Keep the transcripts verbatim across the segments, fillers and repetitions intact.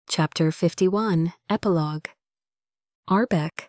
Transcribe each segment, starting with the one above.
Chapter fifty-one, Epilogue. Arbeck.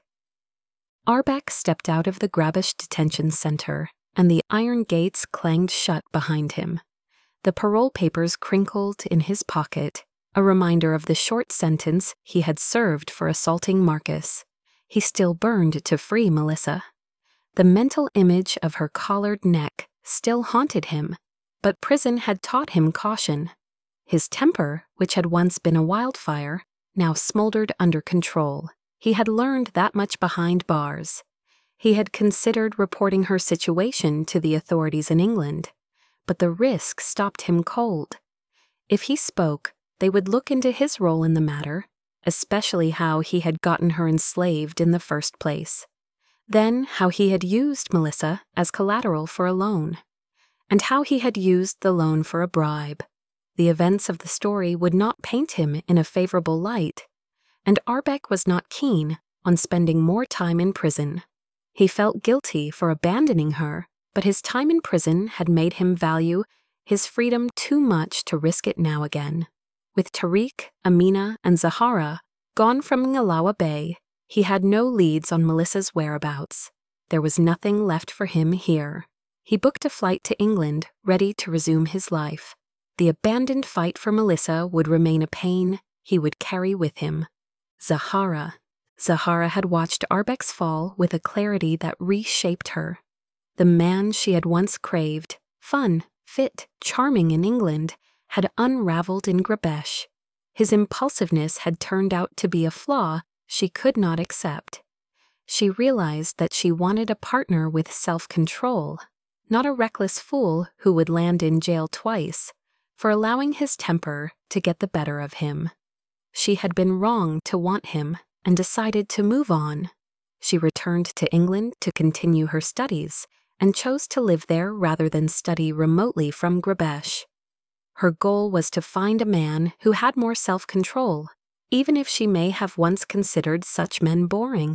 Arbeck stepped out of the Grabisch Detention Center, and the iron gates clanged shut behind him. The parole papers crinkled in his pocket, a reminder of the short sentence he had served for assaulting Marcus. He still burned to free Melissa. The mental image of her collared neck still haunted him, but prison had taught him caution. His temper, which had once been a wildfire, now smoldered under control. He had learned that much behind bars. He had considered reporting her situation to the authorities in England, but the risk stopped him cold. If he spoke, they would look into his role in the matter, especially how he had gotten her enslaved in the first place. Then how he had used Melissa as collateral for a loan, and how he had used the loan for a bribe. The events of the story would not paint him in a favorable light, and Arbeck was not keen on spending more time in prison. He felt guilty for abandoning her, but his time in prison had made him value his freedom too much to risk it now again. With Tariq, Amina, and Zahara gone from Ngalawa Bay, he had no leads on Melissa's whereabouts. There was nothing left for him here. He booked a flight to England, ready to resume his life. The abandoned fight for Melissa would remain a pain he would carry with him. Zahara. Zahara had watched Arbeck's fall with a clarity that reshaped her. The man she had once craved, fun, fit, charming in England, had unraveled in Grabisch. His impulsiveness had turned out to be a flaw she could not accept. She realized that she wanted a partner with self-control, not a reckless fool who would land in jail twice for allowing his temper to get the better of him. She had been wrong to want him and decided to move on. She returned to England to continue her studies and chose to live there rather than study remotely from Grabisch. Her goal was to find a man who had more self-control, even if she may have once considered such men boring.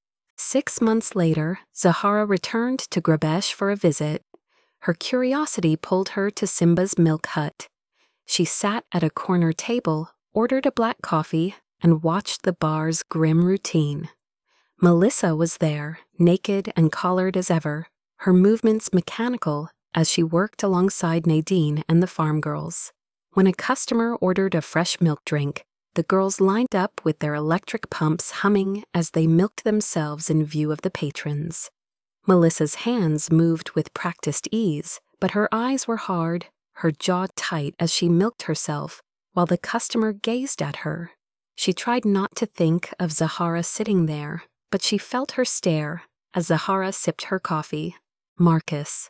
Six months later, Zahara returned to Grabisch for a visit. Her curiosity pulled her to Simba's milk hut. She sat at a corner table, ordered a black coffee, and watched the bar's grim routine. Melissa was there, naked and collared as ever, her movements mechanical as she worked alongside Nadine and the farm girls. When a customer ordered a fresh milk drink, the girls lined up with their electric pumps humming as they milked themselves in view of the patrons. Melissa's hands moved with practiced ease, but her eyes were hard, her jaw tight as she milked herself, while the customer gazed at her. She tried not to think of Zahara sitting there, but she felt her stare as Zahara sipped her coffee. Marcus.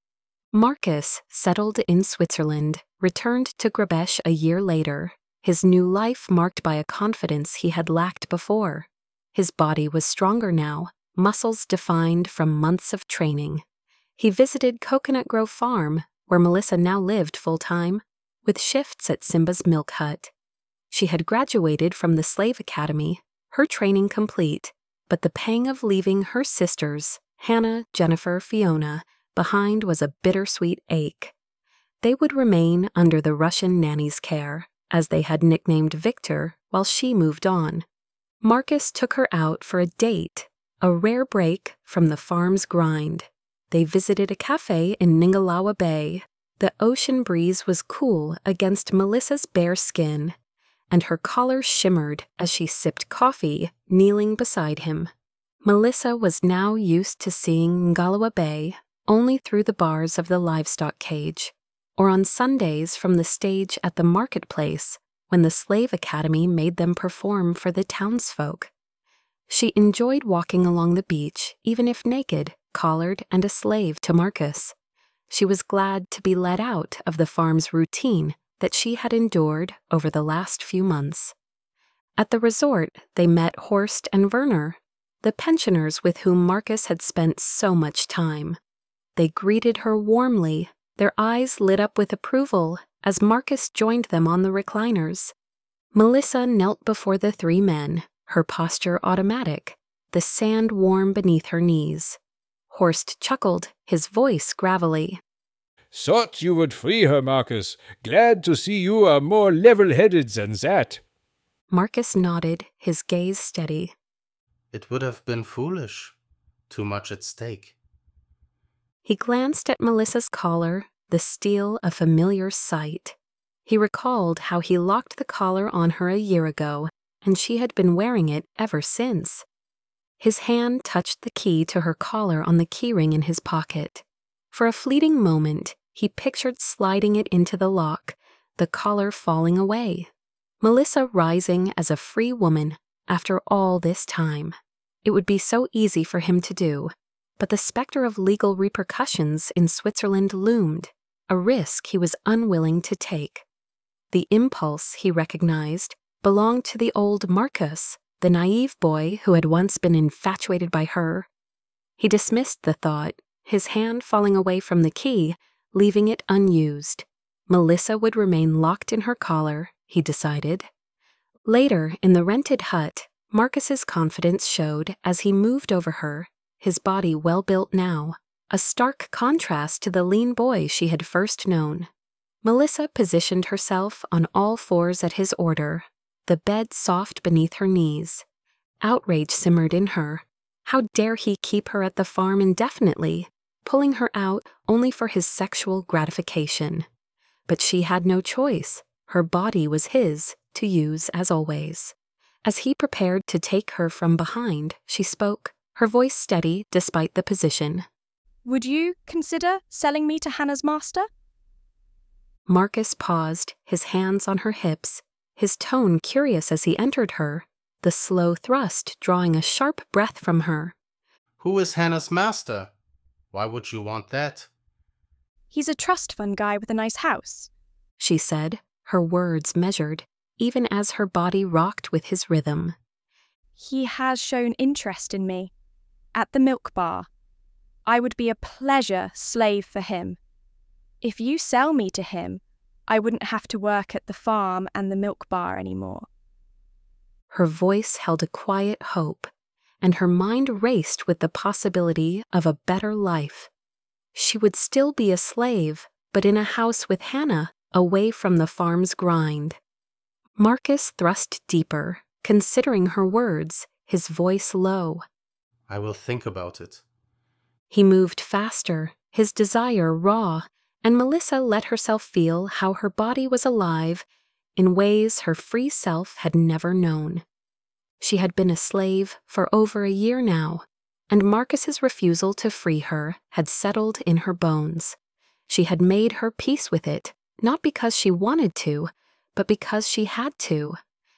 Marcus, settled in Switzerland, returned to Grabisch a year later, his new life marked by a confidence he had lacked before. His body was stronger now, muscles defined from months of training. He visited Coconut Grove Farm, where Melissa now lived full-time, with shifts at Simba's milk hut. She had graduated from the Slave Academy, her training complete, but the pang of leaving her sisters, Hannah, Jennifer, Fiona, behind was a bittersweet ache. They would remain under the Russian nanny's care, as they had nicknamed Victor, while she moved on. Marcus took her out for a date, a rare break from the farm's grind. They visited a cafe in Ngalawa Bay. The ocean breeze was cool against Melissa's bare skin, and her collar shimmered as she sipped coffee, kneeling beside him. Melissa was now used to seeing Ngalawa Bay only through the bars of the livestock cage, or on Sundays from the stage at the marketplace when the Slave Academy made them perform for the townsfolk. She enjoyed walking along the beach, even if naked, collared, and a slave to Marcus. She was glad to be let out of the farm's routine that she had endured over the last few months. At the resort, they met Horst and Werner, the pensioners with whom Marcus had spent so much time. They greeted her warmly, their eyes lit up with approval as Marcus joined them on the recliners. Melissa knelt before the three men, her posture automatic, the sand warm beneath her knees. Horst chuckled, his voice gravelly. "Thought you would free her, Marcus. Glad to see you are more level-headed than that." Marcus nodded, his gaze steady. It would have been foolish. Too much at stake. He glanced at Melissa's collar, the steel a familiar sight. He recalled how he locked the collar on her a year ago, and she had been wearing it ever since. His hand touched the key to her collar on the keyring in his pocket. For a fleeting moment, he pictured sliding it into the lock, the collar falling away. Melissa rising as a free woman after all this time. It would be so easy for him to do, but the specter of legal repercussions in Switzerland loomed, a risk he was unwilling to take. The impulse, he recognized, belonged to the old Marcus, the naive boy who had once been infatuated by her. He dismissed the thought, his hand falling away from the key, leaving it unused. Melissa would remain locked in her collar, he decided. Later, in the rented hut, Marcus's confidence showed as he moved over her, his body well-built now, a stark contrast to the lean boy she had first known. Melissa positioned herself on all fours at his order, the bed soft beneath her knees. Outrage simmered in her. How dare he keep her at the farm indefinitely, pulling her out only for his sexual gratification? But she had no choice. Her body was his, to use as always. As he prepared to take her from behind, she spoke, her voice steady despite the position. Would you consider selling me to Hannah's master? Marcus paused, his hands on her hips, his tone curious as he entered her, the slow thrust drawing a sharp breath from her. Who is Hannah's master? Why would you want that? He's a trust fund guy with a nice house, she said, her words measured, even as her body rocked with his rhythm. He has shown interest in me. At the milk bar. I would be a pleasure slave for him. If you sell me to him, I wouldn't have to work at the farm and the milk bar anymore. Her voice held a quiet hope, and her mind raced with the possibility of a better life. She would still be a slave, but in a house with Hannah, away from the farm's grind. Marcus thrust deeper, considering her words, his voice low. I will think about it. He moved faster, his desire raw, and Melissa let herself feel how her body was alive in ways her free self had never known. She had been a slave for over a year now, and Marcus's refusal to free her had settled in her bones. She had made her peace with it, not because she wanted to, but because she had to.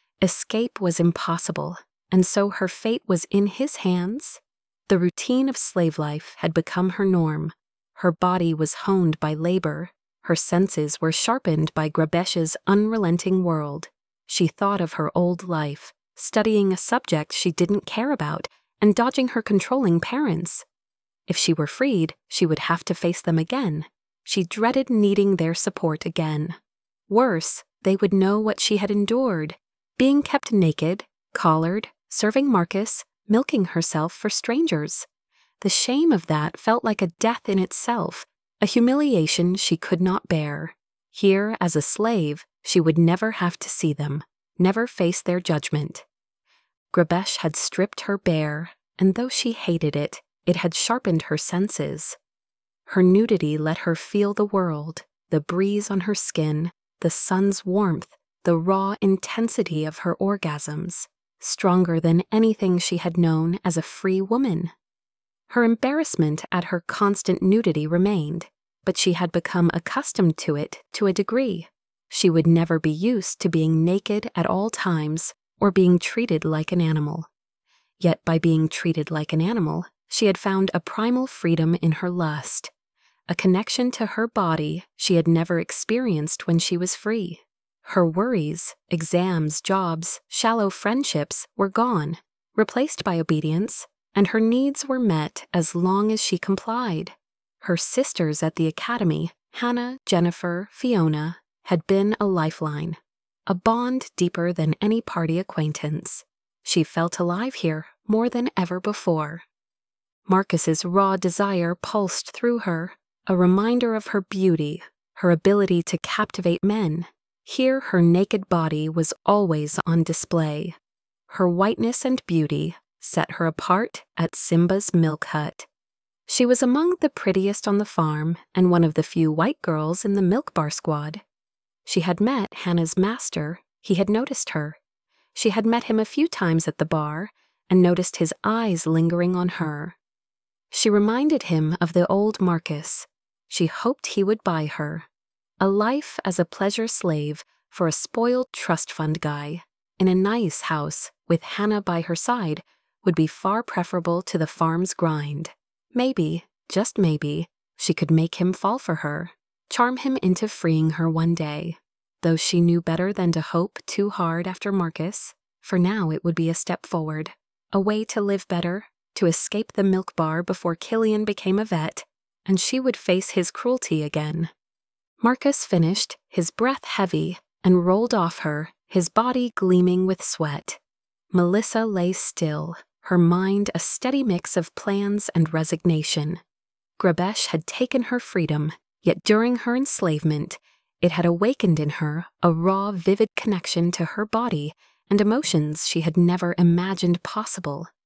Escape was impossible, and so her fate was in his hands. The routine of slave life had become her norm. Her body was honed by labor. Her senses were sharpened by Grabesh's unrelenting world. She thought of her old life, studying a subject she didn't care about and dodging her controlling parents. If she were freed, she would have to face them again. She dreaded needing their support again. Worse, they would know what she had endured, being kept naked, collared, serving Marcus, milking herself for strangers. The shame of that felt like a death in itself, a humiliation she could not bear. Here, as a slave, she would never have to see them, never face their judgment. Grabesh had stripped her bare, and though she hated it, it had sharpened her senses. Her nudity let her feel the world, the breeze on her skin, the sun's warmth, the raw intensity of her orgasms, stronger than anything she had known as a free woman. Her embarrassment at her constant nudity remained, but she had become accustomed to it to a degree. She would never be used to being naked at all times or being treated like an animal. Yet by being treated like an animal, she had found a primal freedom in her lust, a connection to her body she had never experienced when she was free. Her worries, exams, jobs, shallow friendships were gone, replaced by obedience, and her needs were met as long as she complied. Her sisters at the academy, Hannah, Jennifer, Fiona, had been a lifeline, a bond deeper than any party acquaintance. She felt alive here more than ever before. Marcus's raw desire pulsed through her, a reminder of her beauty, her ability to captivate men. Here her naked body was always on display. Her whiteness and beauty set her apart at Simba's milk hut. She was among the prettiest on the farm and one of the few white girls in the milk bar squad. She had met Hannah's master. He had noticed her. She had met him a few times at the bar and noticed his eyes lingering on her. She reminded him of the old Marcus. She hoped he would buy her. A life as a pleasure slave for a spoiled trust fund guy in a nice house with Hannah by her side would be far preferable to the farm's grind. Maybe, just maybe, she could make him fall for her, charm him into freeing her one day. Though she knew better than to hope too hard after Marcus, for now it would be a step forward, a way to live better, to escape the milk bar before Killian became a vet, and she would face his cruelty again. Marcus finished, his breath heavy, and rolled off her, his body gleaming with sweat. Melissa lay still, her mind a steady mix of plans and resignation. Grabesh had taken her freedom, yet during her enslavement, it had awakened in her a raw, vivid connection to her body and emotions she had never imagined possible.